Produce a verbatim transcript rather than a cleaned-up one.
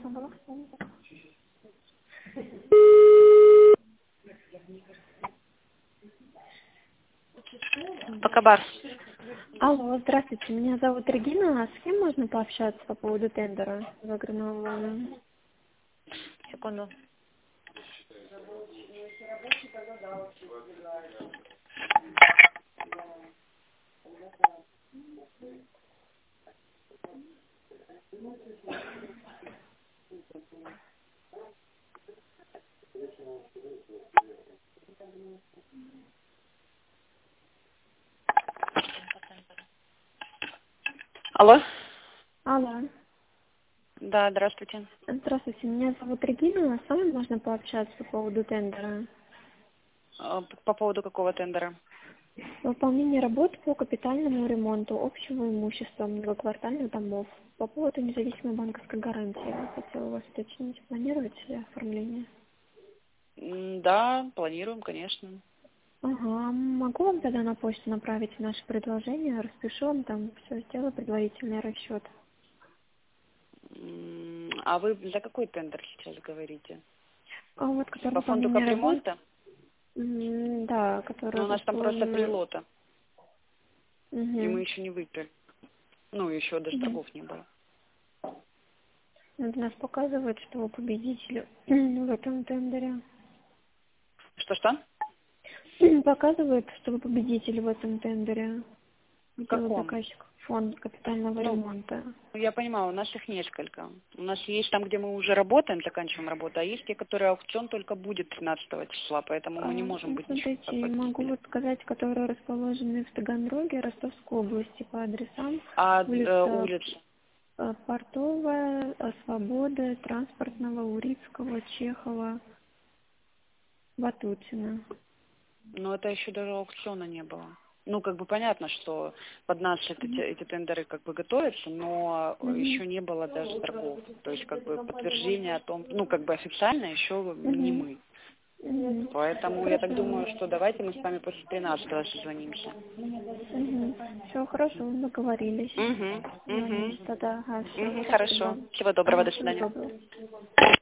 Покабар. Алло, здравствуйте, меня зовут Регина. А с кем можно пообщаться по поводу тендера в агронома? Секунду. Алло. Алло. Да, здравствуйте. Здравствуйте, меня зовут Регина. А с вами можно пообщаться по поводу тендера? А, По поводу какого тендера? Выполнение работ по капитальному ремонту общего имущества многоквартальных домов. По поводу независимой банковской гарантии. Хотела вас уточнить. Планируете оформление? М, Да, планируем, конечно. Ага, могу вам тогда на почту направить наше предложение, распишу вам там все, сделаю предварительный расчет. М, А вы за какой тендер сейчас говорите? А вот, который По фонду выполнение работ, капремонта? м, да, Ну, который у нас там просто три расположена. лота, и мы Угу. еще не выиграли. Ну, еще даже Угу. торгов не было. Вот нас показывает, что вы победитель в этом тендере. Что-что? Показывает, что вы победитель в этом тендере. В Делает каком? заказчик фонд капитального Ну, ремонта. я понимаю, у нас их несколько. У нас есть там, где мы уже работаем, заканчиваем работу, а есть те, которые аукцион только будет тринадцатого числа, поэтому А, мы не можем ну, быть ничего смотрите, могу победителем. вот сказать, которые расположены в Таганроге, Ростовской области по адресам. А э, Улица улица? э, Портовая, э, Свободы, Транспортного, Урицкого, Чехова, Ватутина. Но это еще даже аукциона не было. Ну, как бы понятно, что под нас эти, эти тендеры как бы готовятся, но Мгм. еще не было даже торгов. То есть как бы подтверждение о том, ну, как бы официально еще не Мгм. мы. Мгм. Поэтому я так Хорошо. думаю, что давайте мы с вами после тринадцатого созвонимся. Угу. Все хорошо, договорились. Угу, угу, Звоните тогда. Ага, все, угу, спасибо. хорошо. Всего доброго, Ага, до всего свидания. доброго.